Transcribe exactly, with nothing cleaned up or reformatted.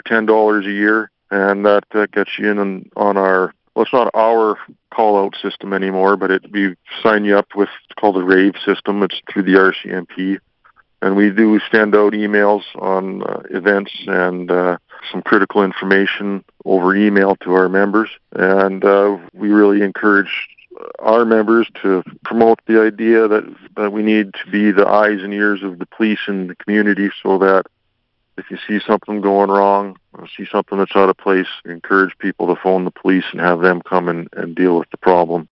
for ten dollars a year, and that uh, gets you in on, on our, well, it's not our call-out system anymore, but it we sign you up with, it's called a RAVE system. It's through the R C M P. And we do send out emails on uh, events and uh, some critical information over email to our members. And uh, we really encourage our members to promote the idea that, that we need to be the eyes and ears of the police in the community, so that if you see something going wrong or see something that's out of place, encourage people to phone the police and have them come and, and deal with the problem.